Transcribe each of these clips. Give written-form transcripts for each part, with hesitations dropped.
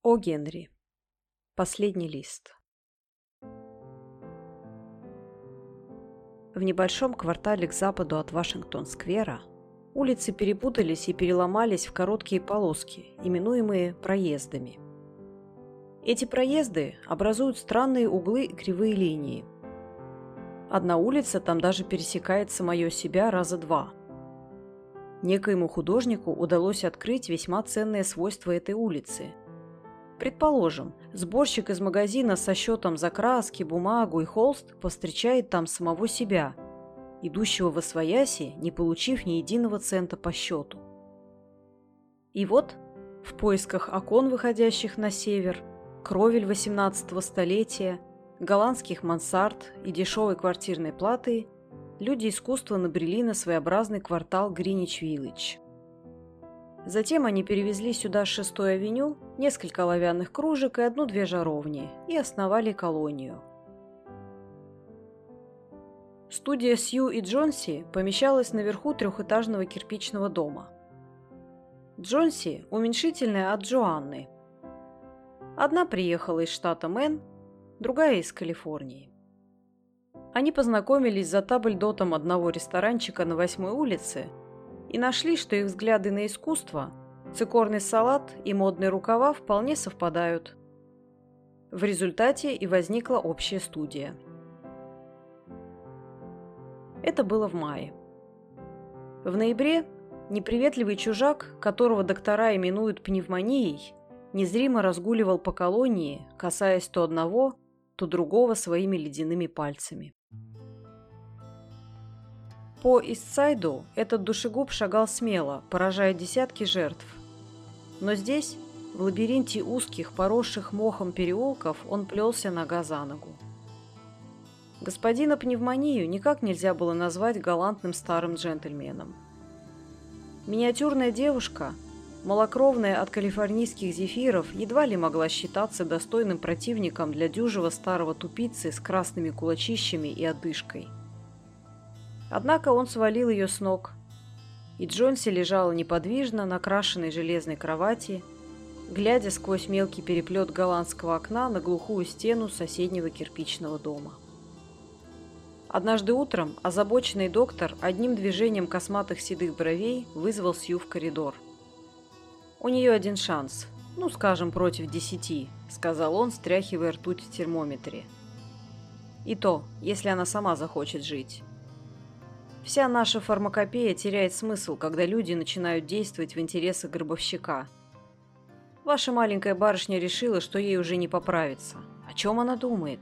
О. Генри. Последний лист. В небольшом квартале к западу от Вашингтон-сквера улицы перепутались и переломались в короткие полоски, именуемые проездами. Эти проезды образуют странные углы и кривые линии. Одна улица там даже пересекает самое себя раза два. Некоему художнику удалось открыть весьма ценные свойства этой улицы. Предположим, сборщик из магазина со счетом за краски, бумагу и холст повстречает там самого себя, идущего восвояси, не получив ни единого цента по счету. И вот, в поисках окон, выходящих на север, кровель XVIII столетия, голландских мансард и дешевой квартирной платы, люди искусства набрели на своеобразный квартал Гринвич-Виллидж. Затем они перевезли сюда с 6-й авеню несколько оловянных кружек и 1-2 жаровни и основали колонию. Студия Сью и Джонси помещалась наверху трехэтажного кирпичного дома. Джонси – уменьшительное от Джоанны. Одна приехала из штата Мэн, другая из Калифорнии. Они познакомились за табльдотом одного ресторанчика на 8-й улице и нашли, что их взгляды на искусство, цикорный салат и модные рукава вполне совпадают. В результате и возникла общая студия. Это было в мае. В ноябре неприветливый чужак, которого доктора именуют пневмонией, незримо разгуливал по колонии, касаясь то одного, то другого своими ледяными пальцами. По Истсайду этот душегуб шагал смело, поражая десятки жертв. Но здесь, в лабиринте узких, поросших мохом переулков, он плелся нога за ногу. Господина пневмонию никак нельзя было назвать галантным старым джентльменом. Миниатюрная девушка, малокровная от калифорнийских зефиров, едва ли могла считаться достойным противником для дюжего старого тупицы с красными кулачищами и одышкой. Однако он свалил ее с ног, и Джонси лежала неподвижно на крашеной железной кровати, глядя сквозь мелкий переплет голландского окна на глухую стену соседнего кирпичного дома. Однажды утром озабоченный доктор одним движением косматых седых бровей вызвал Сью в коридор. «У нее один шанс, скажем, против 10», — сказал он, стряхивая ртуть в термометре. «И то, если она сама захочет жить. Вся наша фармакопея теряет смысл, когда люди начинают действовать в интересах гробовщика. Ваша маленькая барышня решила, что ей уже не поправиться. О чем она думает?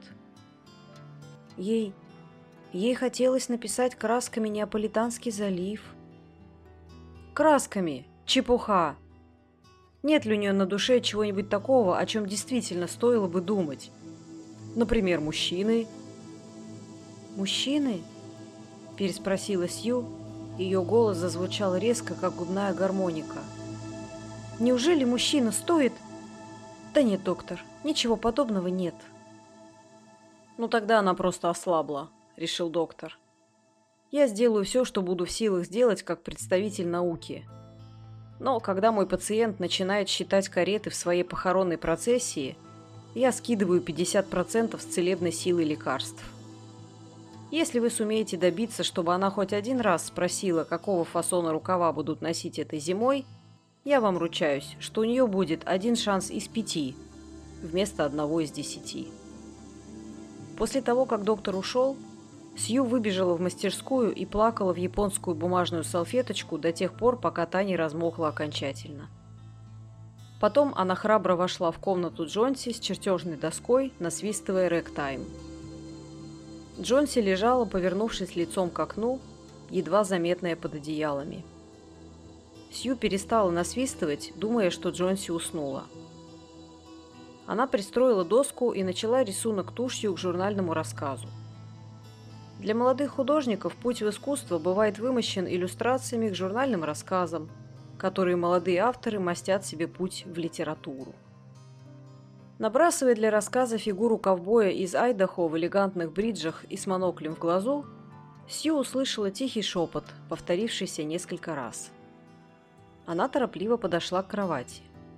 Ей хотелось написать красками Неаполитанский залив. Красками! Чепуха! Нет ли у нее на душе чего-нибудь такого, о чем действительно стоило бы думать? Например, мужчины? Мужчины? Переспросила Сью, ее голос зазвучал резко, как губная гармоника. «Неужели мужчина стоит?» «Да нет, доктор, ничего подобного нет». Тогда она просто ослабла», — решил доктор. «Я сделаю все, что буду в силах сделать как представитель науки. Но когда мой пациент начинает считать кареты в своей похоронной процессии, я скидываю 50% с целебной силы лекарств. Если вы сумеете добиться, чтобы она хоть один раз спросила, какого фасона рукава будут носить этой зимой, я вам ручаюсь, что у нее будет 1 шанс из 5, вместо 1 из 10. После того, как доктор ушел, Сью выбежала в мастерскую и плакала в японскую бумажную салфеточку до тех пор, пока та не размокла окончательно. Потом она храбро вошла в комнату Джонси с чертежной доской, насвистывая рэктайм. Джонси лежала, повернувшись лицом к окну, едва заметная под одеялами. Сью перестала насвистывать, думая, что Джонси уснула. Она пристроила доску и начала рисунок тушью к журнальному рассказу. Для молодых художников путь в искусство бывает вымощен иллюстрациями к журнальным рассказам, которые молодые авторы мастят себе путь в литературу. Набрасывая для рассказа фигуру ковбоя из Айдахо в элегантных бриджах и с моноклем в глазу, Сью услышала тихий шепот, повторившийся несколько раз. Она торопливо подошла к кровати.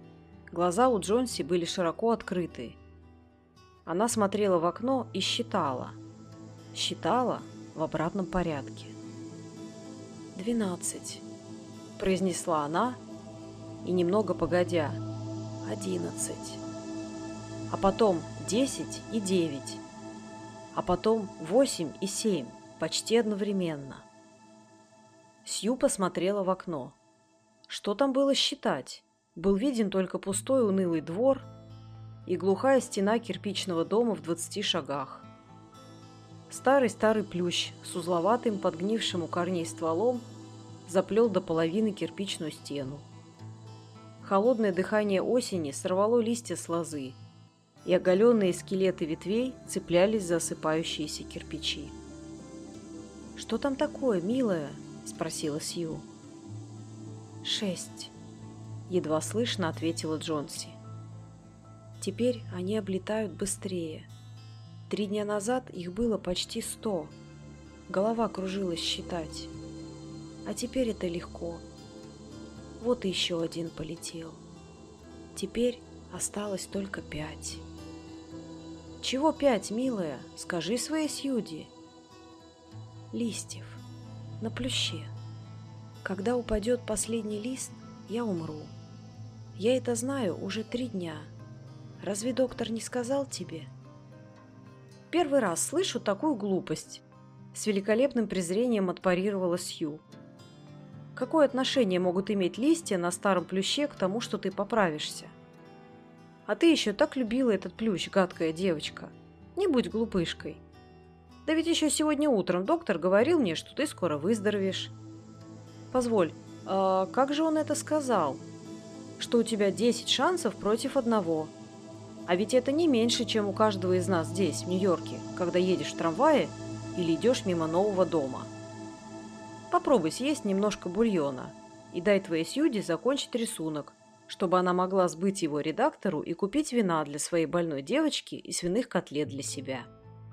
Глаза у Джонси были широко открыты. Она смотрела в окно и считала. Считала в обратном порядке. 12, произнесла она, и немного погодя, 11, а потом 10 и 9, а потом 8 и 7, почти одновременно. Сью посмотрела в окно. Что там было считать? Был виден только пустой унылый двор и глухая стена кирпичного дома в 20 шагах. Старый-старый плющ с узловатым, подгнившим у корней стволом заплел до половины кирпичную стену. Холодное дыхание осени сорвало листья с лозы, и оголенные скелеты ветвей цеплялись за осыпающиеся кирпичи. «Что там такое, милая?» – спросила Сью. 6, едва слышно ответила Джонси. Теперь они облетают быстрее. 3 дня назад их было почти 100. Голова кружилась считать. А теперь это легко. Вот и еще один полетел. Теперь осталось только 5. Чего 5, милая? Скажи своей Сьюди. Листьев. На плюще. Когда упадет последний лист, я умру. Я это знаю уже 3 дня. Разве доктор не сказал тебе? Первый раз слышу такую глупость. С великолепным презрением отпарировала Сью. Какое отношение могут иметь листья на старом плюще к тому, что ты поправишься? А ты еще так любила этот плющ, гадкая девочка. Не будь глупышкой. Да ведь еще сегодня утром доктор говорил мне, что ты скоро выздоровеешь. Позволь, а как же он это сказал? Что у тебя 10 шансов против 1. А ведь это не меньше, чем у каждого из нас здесь, в Нью-Йорке, когда едешь в трамвае или идешь мимо нового дома. Попробуй съесть немножко бульона и дай твоей Сьюди закончить рисунок, чтобы она могла сбыть его редактору и купить вина для своей больной девочки и свиных котлет для себя.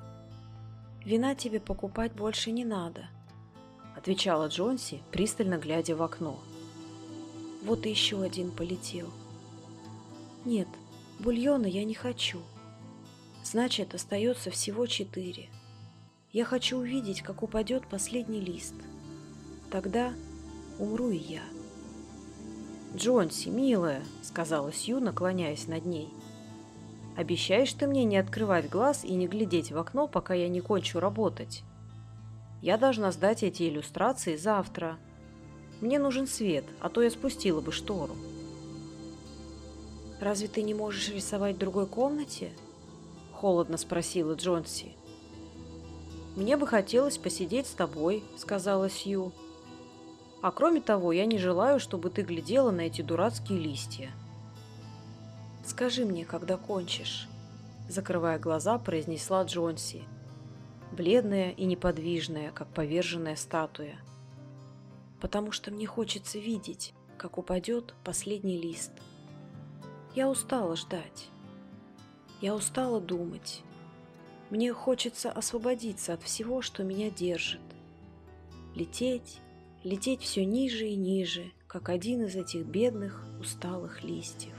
«Вина тебе покупать больше не надо», – отвечала Джонси, пристально глядя в окно. Вот и еще один полетел. «Нет, бульона я не хочу. Значит, остается всего 4. Я хочу увидеть, как упадет последний лист. Тогда умру и я». «Джонси, милая», — сказала Сью, наклоняясь над ней, — «обещаешь ты мне не открывать глаз и не глядеть в окно, пока я не кончу работать? Я должна сдать эти иллюстрации завтра. Мне нужен свет, а то я спустила бы штору». «Разве ты не можешь рисовать в другой комнате?» — холодно спросила Джонси. «Мне бы хотелось посидеть с тобой», — сказала Сью. «А кроме того, я не желаю, чтобы ты глядела на эти дурацкие листья». «Скажи мне, когда кончишь», — закрывая глаза, произнесла Джонси, бледная и неподвижная, как поверженная статуя. «Потому что мне хочется видеть, как упадет последний лист. Я устала ждать. Я устала думать. Мне хочется освободиться от всего, что меня держит. Лететь, лететь все ниже и ниже, как один из этих бедных, усталых листьев».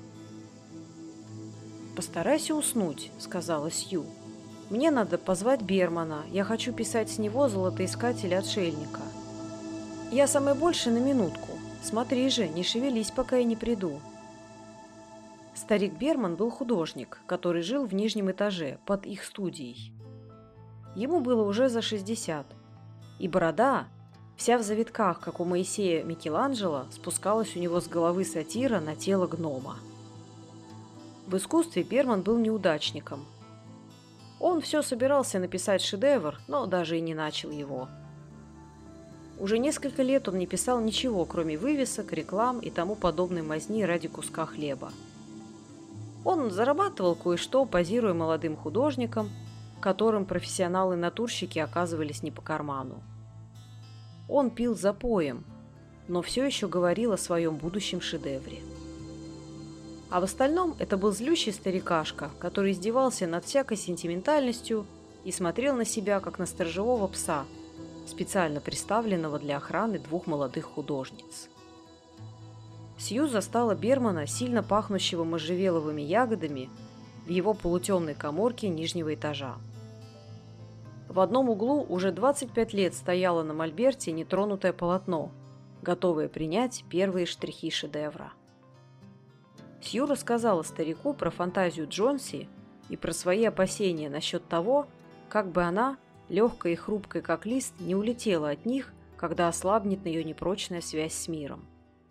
«Постарайся уснуть», — сказала Сью. «Мне надо позвать Бермана. Я хочу писать с него «Золотоискателя-отшельника». Я самое больше на минутку. Смотри же, не шевелись, пока я не приду». Старик Берман был художник, который жил в нижнем этаже, под их студией. Ему было уже за 60, и борода, вся в завитках, как у Моисея Микеланджело, спускалась у него с головы сатира на тело гнома. В искусстве Берман был неудачником. Он все собирался написать шедевр, но даже и не начал его. Уже несколько лет он не писал ничего, кроме вывесок, реклам и тому подобной мазни ради куска хлеба. Он зарабатывал кое-что, позируя молодым художникам, которым профессионалы-натурщики оказывались не по карману. Он пил запоем, но все еще говорил о своем будущем шедевре. А в остальном это был злющий старикашка, который издевался над всякой сентиментальностью и смотрел на себя, как на сторожевого пса, специально приставленного для охраны 2 молодых художниц. Сью застала Бермана, сильно пахнущего можжевеловыми ягодами, в его полутемной каморке нижнего этажа. В одном углу уже 25 лет стояло на мольберте нетронутое полотно, готовое принять первые штрихи шедевра. Сью рассказала старику про фантазию Джонси и про свои опасения насчет того, как бы она, легкая и хрупкая как лист, не улетела от них, когда ослабнет ее непрочная связь с миром.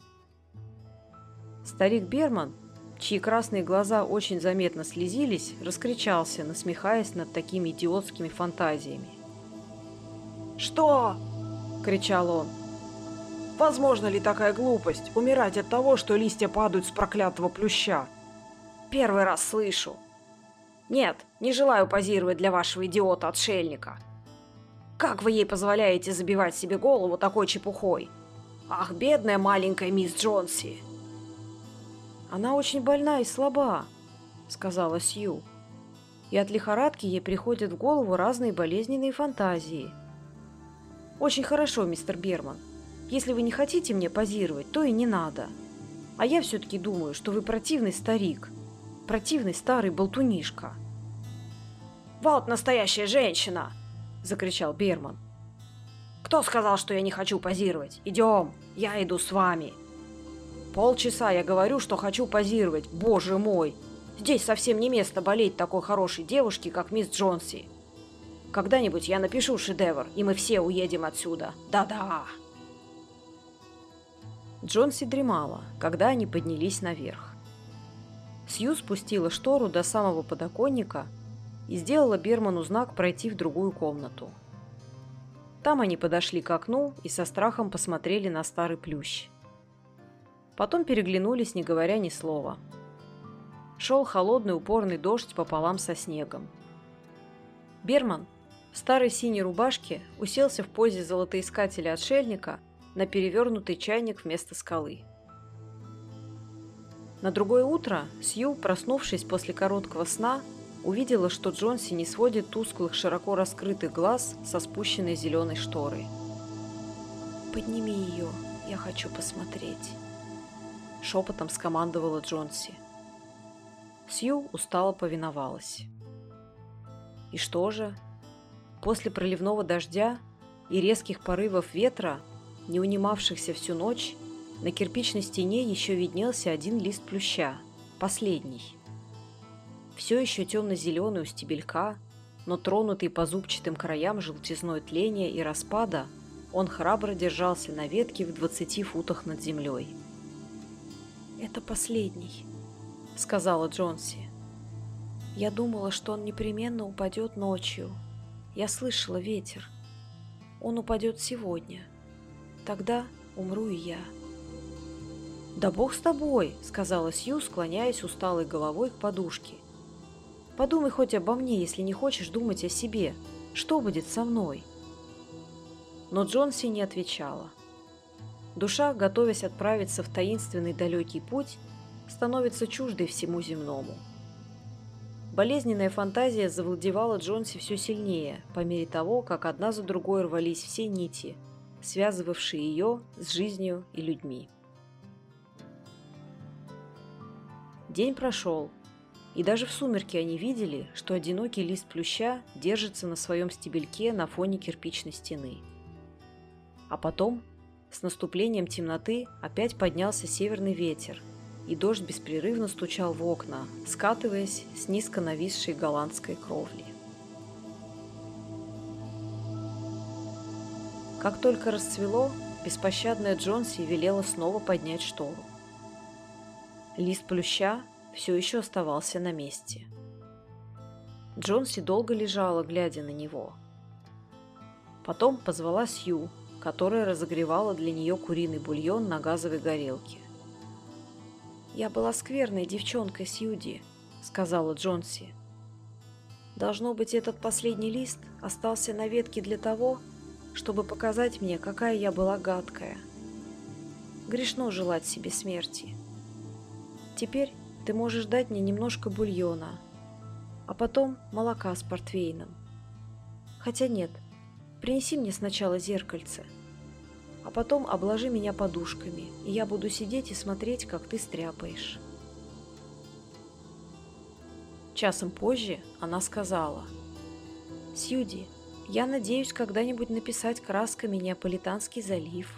Старик Берман, чьи красные глаза очень заметно слезились, раскричался, насмехаясь над такими идиотскими фантазиями. «Что?» – кричал он. «Возможно ли такая глупость – умирать от того, что листья падают с проклятого плюща? Первый раз слышу. Нет, не желаю позировать для вашего идиота-отшельника. Как вы ей позволяете забивать себе голову такой чепухой? Ах, бедная маленькая мисс Джонси!» «Она очень больна и слаба», — сказала Сью. «И от лихорадки ей приходят в голову разные болезненные фантазии». «Очень хорошо, мистер Берман. Если вы не хотите мне позировать, то и не надо. А я все-таки думаю, что вы противный старик. Противный старый болтунишка». «Вот настоящая женщина!» – закричал Берман. «Кто сказал, что я не хочу позировать? Идем, я иду с вами». «Полчаса я говорю, что хочу позировать, боже мой! Здесь совсем не место болеть такой хорошей девушке, как мисс Джонси. Когда-нибудь я напишу шедевр, и мы все уедем отсюда. Да-да!» Джонси дремала, когда они поднялись наверх. Сью спустила штору до самого подоконника и сделала Берману знак пройти в другую комнату. Там они подошли к окну и со страхом посмотрели на старый плющ. Потом переглянулись, не говоря ни слова. Шел холодный упорный дождь пополам со снегом. Берман в старой синей рубашке уселся в позе золотоискателя-отшельника на перевернутый чайник вместо скалы. На другое утро Сью, проснувшись после короткого сна, увидела, что Джонси не сводит тусклых, широко раскрытых глаз со спущенной зеленой шторой. «Подними ее, я хочу посмотреть», — шепотом скомандовала Джонси. Сью устало повиновалась. И что же? После проливного дождя и резких порывов ветра, не унимавшихся всю ночь, на кирпичной стене еще виднелся один лист плюща, последний. Все еще темно-зеленый у стебелька, но тронутый по зубчатым краям желтизной тления и распада, он храбро держался на ветке в 20 футах над землей. «Это последний», — сказала Джонси. «Я думала, что он непременно упадет ночью. Я слышала ветер. Он упадет сегодня. Тогда умру и я». «Да бог с тобой», — сказала Сью, склоняясь усталой головой к подушке. «Подумай хоть обо мне, если не хочешь думать о себе. Что будет со мной?» Но Джонси не отвечала. Душа, готовясь отправиться в таинственный далекий путь, становится чуждой всему земному. Болезненная фантазия завладевала Джонси все сильнее, по мере того, как одна за другой рвались все нити, связывавшие ее с жизнью и людьми. День прошел, и даже в сумерки они видели, что одинокий лист плюща держится на своем стебельке на фоне кирпичной стены. А потом, с наступлением темноты, опять поднялся северный ветер, и дождь беспрерывно стучал в окна, скатываясь с низко нависшей голландской кровли. Как только расцвело, беспощадная Джонси велела снова поднять штору. Лист плюща все еще оставался на месте. Джонси долго лежала, глядя на него. Потом позвала Сью, которая разогревала для нее куриный бульон на газовой горелке. «Я была скверной девчонкой, Сьюди», — сказала Джонси. «Должно быть, этот последний лист остался на ветке для того, чтобы показать мне, какая я была гадкая. Грешно желать себе смерти. Теперь ты можешь дать мне немножко бульона, а потом молока с портвейном. Хотя нет, принеси мне сначала зеркальце. А потом обложи меня подушками, и я буду сидеть и смотреть, как ты стряпаешь». Часом позже она сказала: «Сьюди, я надеюсь когда-нибудь написать красками Неаполитанский залив».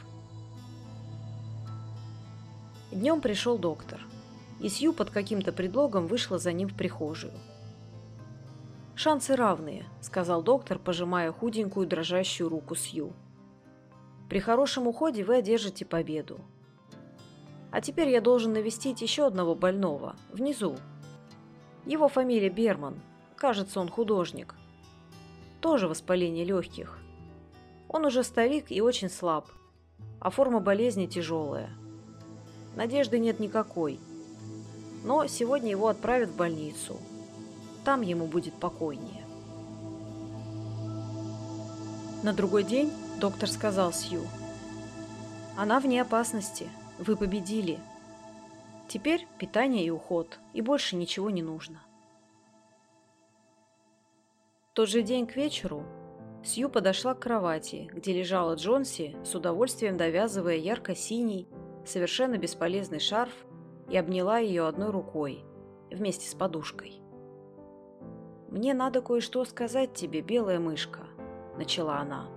Днем пришел доктор, и Сью под каким-то предлогом вышла за ним в прихожую. «Шансы равные», — сказал доктор, пожимая худенькую дрожащую руку Сью. «При хорошем уходе вы одержите победу. А теперь я должен навестить еще одного больного, внизу. Его фамилия Берман, кажется, он художник. Тоже воспаление легких. Он уже старик и очень слаб, а форма болезни тяжелая. Надежды нет никакой. Но сегодня его отправят в больницу. Там ему будет покойнее». На другой день доктор сказал Сью: «Она вне опасности. Вы победили. Теперь питание и уход, и больше ничего не нужно». В тот же день к вечеру Сью подошла к кровати, где лежала Джонси, с удовольствием довязывая ярко-синий, совершенно бесполезный шарф, и обняла ее одной рукой, вместе с подушкой. «Мне надо кое-что сказать тебе, белая мышка», — начала она.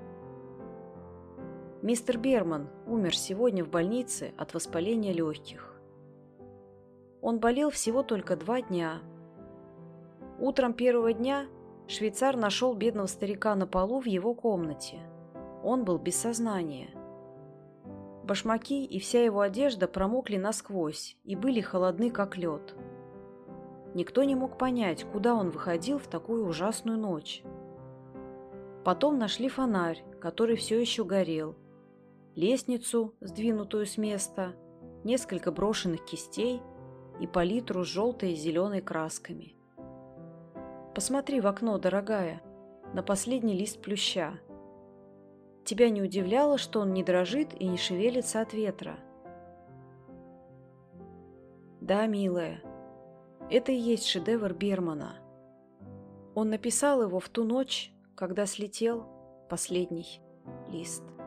«Мистер Берман умер сегодня в больнице от воспаления легких. Он болел всего только 2 дня. Утром первого дня швейцар нашел бедного старика на полу в его комнате. Он был без сознания. Башмаки и вся его одежда промокли насквозь и были холодны, как лед. Никто не мог понять, куда он выходил в такую ужасную ночь. Потом нашли фонарь, который все еще горел, лестницу, сдвинутую с места, несколько брошенных кистей и палитру с желтой и зеленой красками. Посмотри в окно, дорогая, на последний лист плюща. Тебя не удивляло, что он не дрожит и не шевелится от ветра?» «Да, милая, это и есть шедевр Бермана. Он написал его в ту ночь, когда слетел последний лист».